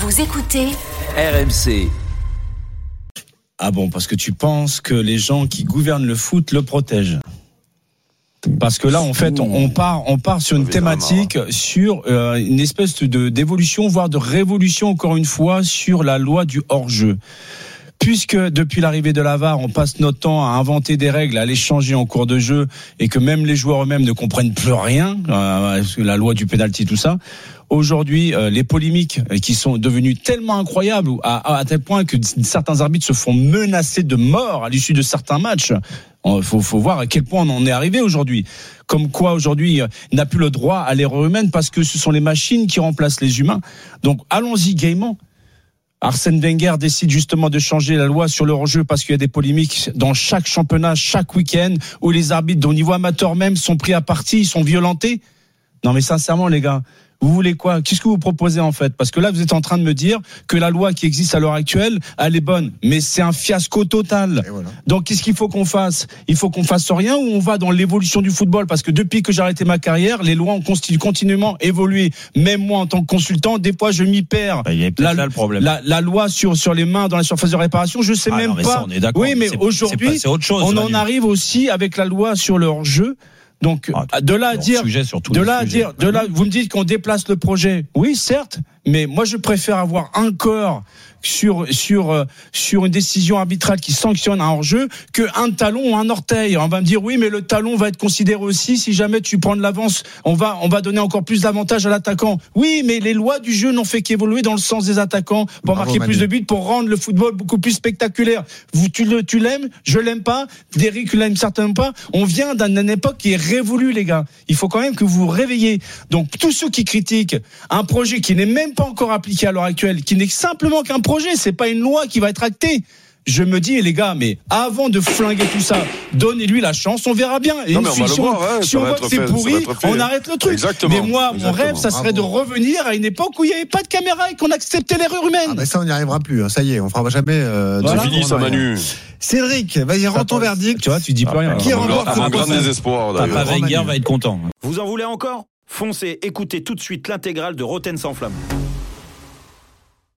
Vous écoutez RMC. Ah bon, parce que tu penses que les gens qui gouvernent le foot le protègent. Parce que là, en fait, on part sur une thématique, sur une espèce d'évolution, voire de révolution, encore une fois, sur la loi du hors-jeu. Puisque depuis l'arrivée de la VAR, on passe notre temps à inventer des règles, à les changer en cours de jeu, et que même les joueurs eux-mêmes ne comprennent plus rien, la loi du penalty, tout ça. Aujourd'hui, les polémiques qui sont devenues tellement incroyables, à tel point que certains arbitres se font menacer de mort à l'issue de certains matchs. Faut voir à quel point on en est arrivé aujourd'hui. Comme quoi aujourd'hui, il n'a plus le droit à l'erreur humaine parce que ce sont les machines qui remplacent les humains. Donc allons-y gaiement. Arsène Wenger décide justement de changer la loi sur le hors-jeu parce qu'il y a des polémiques dans chaque championnat, chaque week-end, où les arbitres au niveau amateur même sont pris à partie, ils sont violentés. Non mais sincèrement les gars, vous voulez quoi ? Qu'est-ce que vous proposez en fait ? Parce que là vous êtes en train de me dire que la loi qui existe à l'heure actuelle, elle est bonne, mais c'est un fiasco total. Voilà. Donc qu'est-ce qu'il faut qu'on fasse ? Il faut qu'on fasse rien ou on va dans l'évolution du football ? Parce que depuis que j'ai arrêté ma carrière, les lois ont continuellement évolué. Même moi en tant que consultant, des fois je m'y perds. Il y a peut-être là le problème. La loi sur les mains dans la surface de réparation, je sais même non, mais pas. Ça, on est d'accord. Oui, mais aujourd'hui, c'est autre chose, on en arrive aussi avec la loi sur le hors-jeu. Donc de là à dire, vous me dites qu'on déplace le projet. Oui, certes, mais moi je préfère avoir un corps sur une décision arbitrale qui sanctionne un hors-jeu que un talon ou un orteil. On va me dire oui, mais le talon va être considéré aussi si jamais tu prends de l'avance. On va donner encore plus d'avantages à l'attaquant. Oui, mais les lois du jeu n'ont fait qu'évoluer dans le sens des attaquants pour marquer plus de buts, pour rendre le football beaucoup plus spectaculaire. Tu l'aimes, je l'aime pas, Derrick l'aime certainement pas. On vient d'une époque qui est révolue, les gars. Il faut quand même que vous vous réveillez. Donc tous ceux qui critiquent un projet qui n'est même pas encore appliqué à l'heure actuelle, qui n'est simplement qu'un projet, c'est pas une loi qui va être actée. Je me dis, les gars, mais avant de flinguer tout ça, donnez-lui la chance, on verra bien. Et si on voit que c'est pourri, on arrête le truc. Exactement. Mais moi, mon rêve, ça serait de revenir à une époque où il n'y avait pas de caméra et qu'on acceptait l'erreur humaine. Ah ben ça, on n'y arrivera plus. Ça y est, on fera jamais. C'est fini, ça, Manu. Cédric, vas-y, rends ton verdict. Tu vois, tu dis plus rien. Qui remporte un grand désespoir, d'ailleurs. Papa Wenger va être content. Vous en voulez encore ? Foncez, écoutez tout de suite l'intégrale de Roten sans flamme.